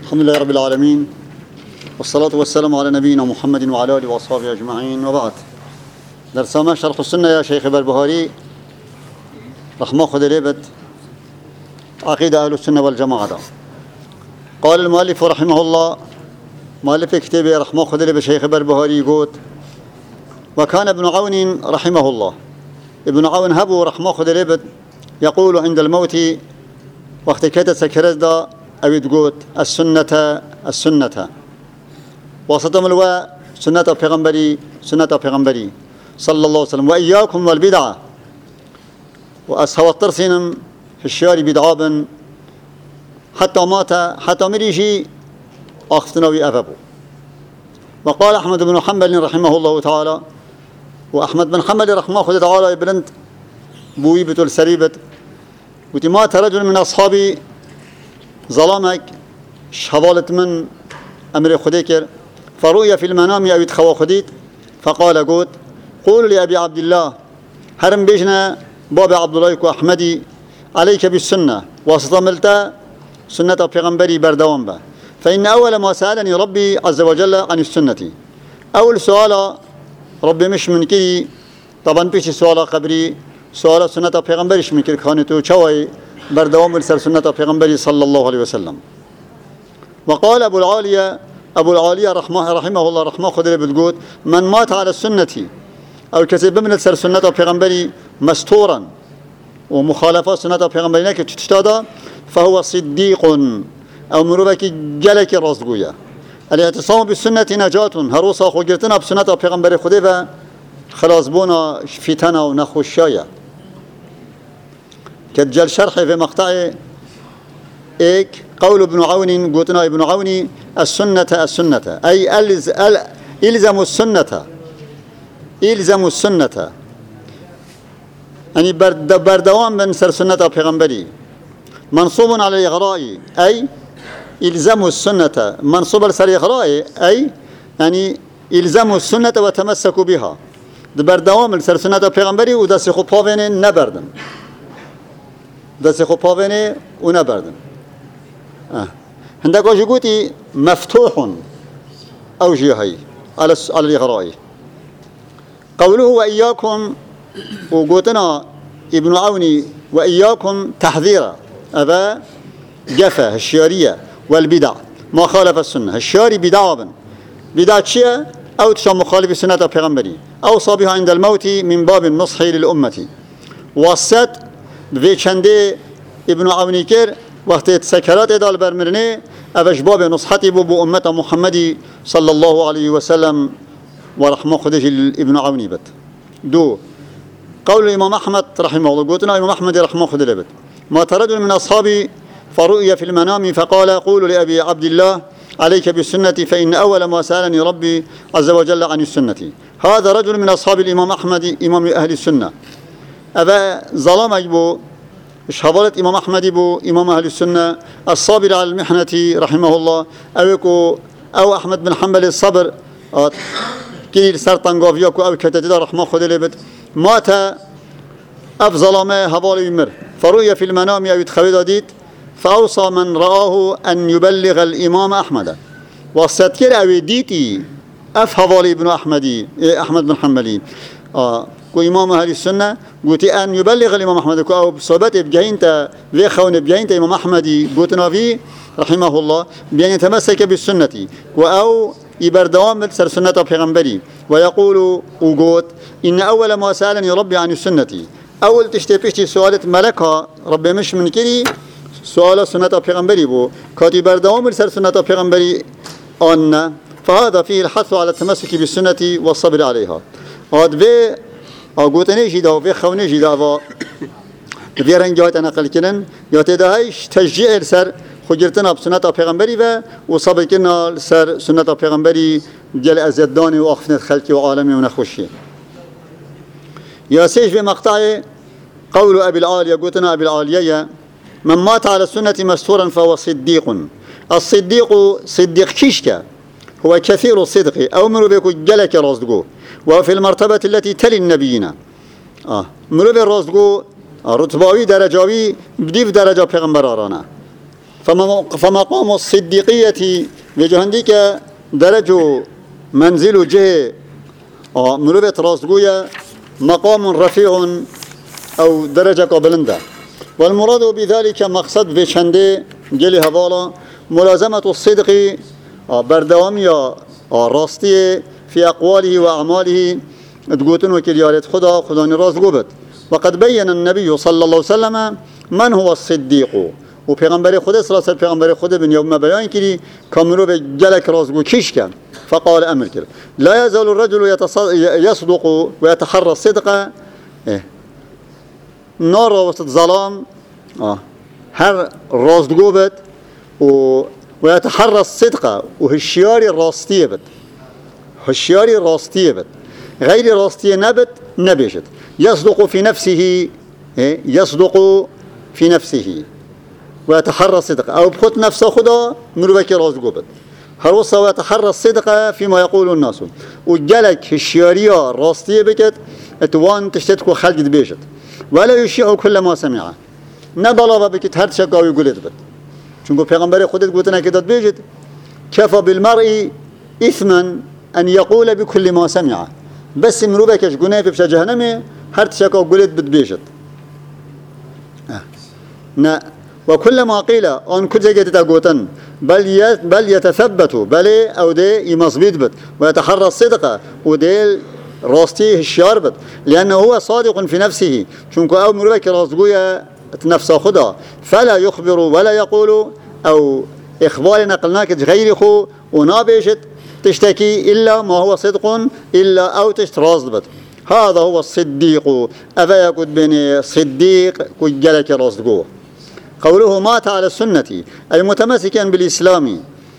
الحمد لله رب العالمين، والصلاة والسلام على نبينا محمد وعلى آله وأصحابه أجمعين، وبعد. درسنا شرح السنة يا شيخ بربهاري رحمه خد ليبت عقيدة أهل السنة والجماعة. قال المؤلف رحمه الله، مؤلف كتابه رحمه خد ليبت شيخ بربهاري يقول: وكان ابن عون رحمه الله، ابن عون هبو رحمه خد ليبت يقول عند الموت وقت كده سكرز دا أو تقول السنة وسطم الواء سنة پیغمبري صلى الله عليه وسلم، وإياكم والبدعة وأسهو الترسين في الشارع بدعابا حتى مات حتى مريشي أختنوي أفبو. وقال أحمد بن حنبل رحمه الله تعالى، وأحمد بن حنبل رحمه الله تعالى ابنت بويبة السريبة، وتمات رجل من أصحابي ظلامك شهوالت من أمر خديكر، فرؤيا في المنام أو يتخوى خديت، فقال قول لأبي عبد الله هرم بيجنا باب عبد الله وأحمدي عليك بالسنة واستملت سنة پیغمبري بردوان با، فإن أول ما سألني ربي عز وجل عن السنة، أول سؤال ربي مش من كذي طبعا بيش سؤال قبري، سؤال سنة پیغمبري مش من كذي كانتو شوي بردوان بالسر سنة پیغمبري صلى الله عليه وسلم. وقال أبو العالية رحمه الله رحمه خدري بتقول: من مات على السنة أو كسب من السر سنة پیغمبري مستورا ومخالفة سنة پیغمبري نك تشتادا فهو صديق أو مروبك جلك رازقويا. الاعتصام بالسنة نجاة، هروسا خوجرتنا بسنة پیغمبري خديبا خلاص بونا فتنة ونخوشايا. كجل شرح في مقطع إيك قول ابن عون، قلتنا ابن عون السنة أي إلزموا السنة يعني بردوان من سر سنة پیغمبري، منصوب على الإغراء أي إلزموا السنة، منصوب على الإغراء أي يعني إلزموا السنة وتمسكوا بها. بردوان من سر سنة پیغمبري ودست خوباوين نبردن، دست خوباوين ونبردن. عندك وجودي مفتوح أو جهي على الإغراء. قوله وإياكم، وقوتنا ابن عوني وإياكم تحذيرا أبا جفا الشيارية والبدع ما خالف السنة. الشياري بدعة شيء أو تشام مخالف السنة پیغمبري أو صابها عند الموت من باب النصح للأمة. وسط في چنده ابن عوني كر وقت سكرات دال برمرنه اوش باب نصحتي بو امة محمدي صلى الله عليه وسلم ورحمه خدش ابن عوني بت. دو قول الإمام أحمد رحمه الله، قلتنا الإمام أحمد رحمه خدش بت: ما رجل من أصحابي فرؤيا في المنام فقال قول لأبي عبد الله عليك بالسنة فإن أول ما سألني ربي عز وجل عن السنة. هذا رجل من أصحاب الإمام أحمد إمام أهل السنة. أبا ظلام أجبو شهوالة إمام أحمد بو إمام أهل السنة الصابر على المحنة رحمه الله، أو أحمد بن حنبل الصبر كيل سرطان غافياكو أو كتدد رحمه خد لبت، مات أفضل ما هوال يمر فرؤيا في المنام أو يتخوي ديت، فأوصى من رآه أن يبلغ الإمام أحمد. وستكر أو ديتي هوال ابن أحمد بن حنبلي وإمام أهل السنة قلت أن يبلغ الإمام أحمد أو صحبت بجهينتا ويخون بجهينتا إمام أحمد قلتنا فيه رحمه الله بأن يتمسك بالسنة أو يبردوام سر سنة پیغمبري. ويقول وقوت إن أول ما سألني ربي عن السنة، أول تشتبشتي سؤالة ملكة ربي مش من كري سؤال سنة پیغمبري بو كاتي بردوام سر سنة پیغمبري أن، فهذا فيه الحث على التمسك بالسنة والصبر عليها. هذا قوتني جدا و خوني جدا و في رنجات نقل كنن يتدهيش تشجيع سر خجرتنا بسنة پیغمبري و صبرنا سر سنة پیغمبري جل ازداني و اخفنت خلقي و عالمي و نخوشي. ياسيش في مقطع قول أبي العالية، قوتنا أبي العالية: من مات على السنة مستورا فهو صديق. الصديق صديق كيشكا هو كثير الصدق أو مرو بيكو جلك رصدقو، وفي المرتبة التي تلي النبيين مرو بالرصدقو رتباوي درجاوي بديف درجة پیغمبر آرانا. فمقام الصديقية بجهنديك درجة منزل جه مروبة راسقوية مقام رفيع أو درجة قبلنده. والمراد بذلك مقصد في شنده جلي هوالا ملازمة الصدق بردوامية راستي في أقواله وأعماله تقولون وكليارة خدا راس قبت. وقد بين النبي صلى الله عليه وسلم من هو الصديق وبيغمبر خدا صلى الله عليه وسلم بيغمبر خدا بن يوم ما بيان كري كامرو بجلك راس قو كيش كان فقال أمر كده لا يزال الرجل يصدق ويتحرى الصدق نار وسط ظلام هر راس قبت ويتحرى الصدق وهالشياري الراستية بت هالشياري الراستية بت غير راستية نبت نبجت يصدق في نفسه يصدق في نفسه ويتحرى الصدق أو بخط نفسه خدا مروبك راس قبت هروصة ويتحرى الصدق فيما يقول الناس وجلك الشيارية الراستية بكت اتوان تشتتكو خلق بيجت ولا يشيع كل ما سمعه نبلا بكت هر شقاوي قلت بت چونکو پیغمبر خودت گوتنه که داد بیجد كفى بالمرء إثما أن يقول بكل ما سمع بس مروبكش گناه في بشا جهنمه هر تشكا قلت بتبيجد وكل ما قيل أن كل جهة تقوتن بل يتثبت بل أو دي يمصبيت بت ويتحرى الصدق وديل راستيه الشيار بت لأنه هو صادق في نفسه چونكو أو مروبك راستقوية نفسه خدا فلا يخبر ولا يقول أو إخبار نقلناك غيره ونابيشت تشتكي إلا ما هو صدق إلا أو تشتراصد هذا هو الصديق أفا يقول بني صديق كجلك راصدقوه. قوله مات على السنة المتمسكا بالإسلام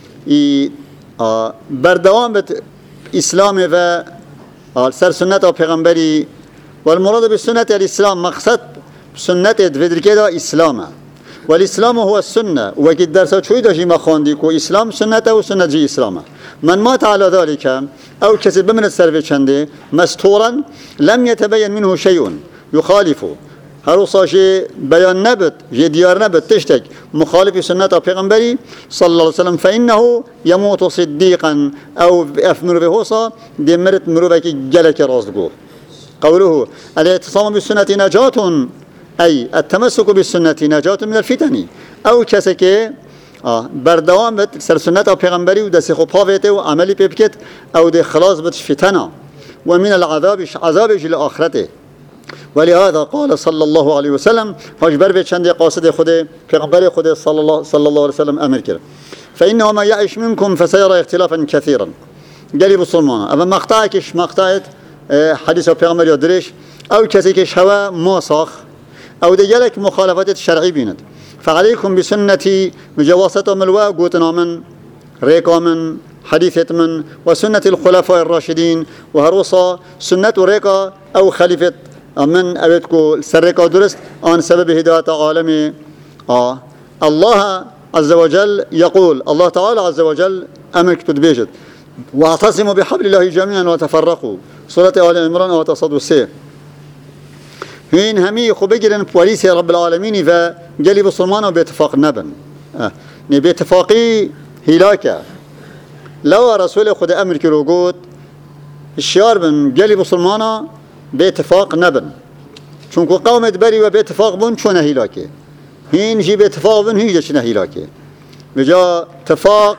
بردوام إسلام سر سنة وبيغمبري والمراد بالسنة الإسلام مقصد سنة تفيدر كده إسلام والإسلام هو السنة وكي درسات شوي داشي ما خوانديكو إسلام سنة وسنة جي إسلام من مات على ذلك أو كسب من السلف شنده مستورا لم يتبين منه شيء يخالف هروصا شي بيان نبت جي ديار نبت تشتك مخالف سنة پیغمبري صلى الله عليه وسلم فإنه يموت صديقا أو أفمر بهوصا دي مرت مروبك جلك رازقو. قوله الاعتصام بالسنة نجاة أي التمسك بالسنة نجاة من الفتن أو كسكي بردوام بت سر سنة أو پیغمبري و دست خوب هاويته و عملي بيبكت أو دي خلاص بتش فتنة ومن العذاب لآخرته. ولهذا قال صلى الله عليه وسلم هجبر بچند قاصد خود پیغمبر خود صلى الله عليه وسلم أمر كده فإنه ما يعيش منكم فسيرى اختلافا كثيرا قالي بسلمانا أما مقطعكش مقطعت حديث پیغمبر يدريش أو كسيكش هوا موساخ أو ديالك مخالفات الشرعي بيند فعليكم بسنتي بجواسة ملواء قوتنا من ريكا من حديثة من وسنة الخلفاء الراشدين وهروصا سنة ريكا أو خليفة من أبدكو سرقة درست عن سبب هداية عالمي الله عز وجل يقول الله تعالى عز وجل أمرك تدبيجت واعتصموا بحبل الله جميعا وتفرقوا سورة آل عمران وتصدوا السير هين همي خبجرن بوليس رب العالمين فجلي بصلمانه باتفاق نبن باتفاقي هلاكة لو رسول خد أمر كروجود الشيار بن جلي بصلمانه باتفاق نبن چونكو قوم بري وباتفاق بن شو هلاكة هين جي باتفاق بن هي جشنا هلاكة بجا اتفاق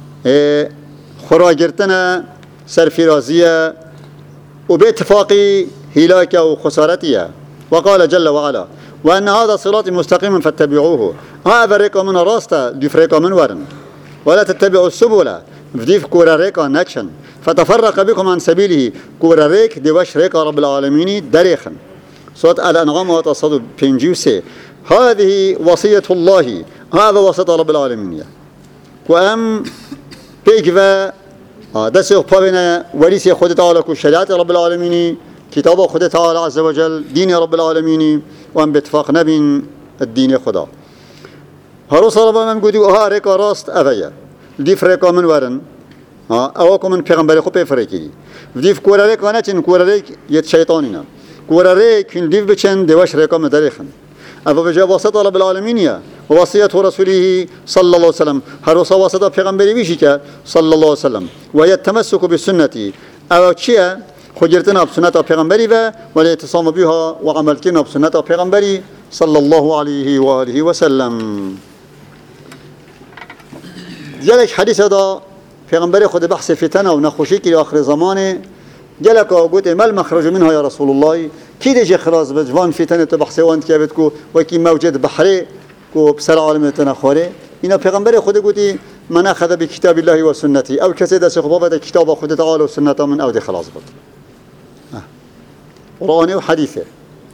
خراجرتنا سرفرازية وباتفاقي هلاكة وخسارتها. وقال جل وعلا وأن هذا صراطي مستقيما فاتبعوه هذا ريكا من راستا ديف ريكا من ورن ولا تتبعوا السبل فديف كورا ريكا نكشن فتفرق بكم عن سبيله كورا ريك ديوش ريكا رب العالمين دريخا. سورة الأنعام وتصدوا بينجيوسي هذه وصية الله هذا وسط رب العالمين وأم بيكفا دسيخ بابنا وليسي خد تعالى كشريعة رب العالمين كتاب خد تعالى عز وجل دين رب العالمين وأن باتفاق نبين الدين خدا هروس ربنا من قدو ها ريكا راست أفيا ديف ريكا من ورن أواكو من پیغمبر خو بفريكي ديف كورا ريك وانا چن كورا ريك يت شيطاننا كورا ريك ديف بچن ديوش ريكا مدريخن أفا بجا وسط رب العالمين وصية رسوله صلى الله عليه وسلم هر وصية پیغمبری بیشی که صلى الله عليه وسلم وهي التمسك بالسنة او چیه خجرتنا بسنة پیغمبری و والاعتصام بها وعمل کردن بسنة پیغمبری صلى الله عليه وآله وسلم. جلك حديث هذا پیغمبر خود بحث فتنه و نخوشی که آخر زمانه جلك قلت ما المخرج منها يا رسول الله كي ديجي خلاص بجوان فتنه بحث وانت كابت كو وكي موجود بحري كو بسر عالم تنخوري اینا پیغمبر خود گویی من اخذ بكتاب الله وسنتي او کسی دست خبابت کتاب خود تعالی و سنت من او دی خلاص بود قرآنی و حدیثه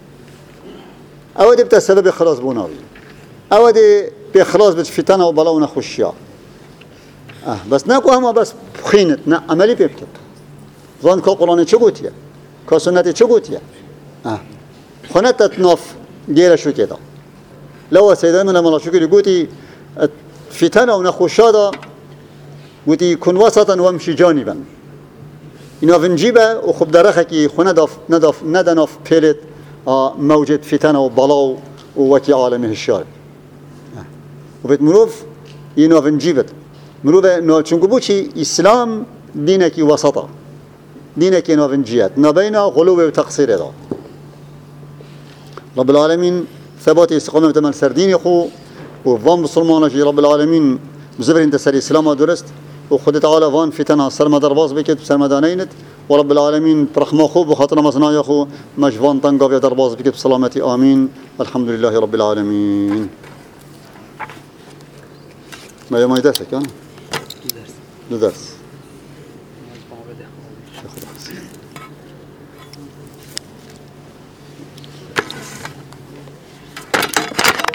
او دی بتا سبب خلاص بوناوی او دی به خلاص بت فتنه و بلا و نخوشیا بس نکو همه بس خینت نه عملی بکن زن که قرآن چه گوییه که سنت چه گوییه خونت تناف گیره شو کده لو سيدنا من الله شكر قوتي فتنة ونخوشادا قوتي كن وسطا وامشي جانبا إنه فنجيبه وخب درخكي خو ندناف بيلت موجد فتنة وبلاو ووكي عالمه الشارع وبيت مروف إنه فنجيبت مروف إنه چونكو بوشي إسلام دينكي وسطا دينكي إنه فنجيات نبينا غلوه وتقصير هذا رب العالمين ثبات استقامة من سردين خو وفان مسلمان في رب العالمين بزبر انت سر اسلام درست وخد تعالى فان فتنة سرما درباز بكت سرما دانينت ورب العالمين برحمة خو بخاطر مصنايا خو مجفان تنقى في درباز بكت بسلامتي آمين الحمد لله رب العالمين. ما يوم يدرسك دو درس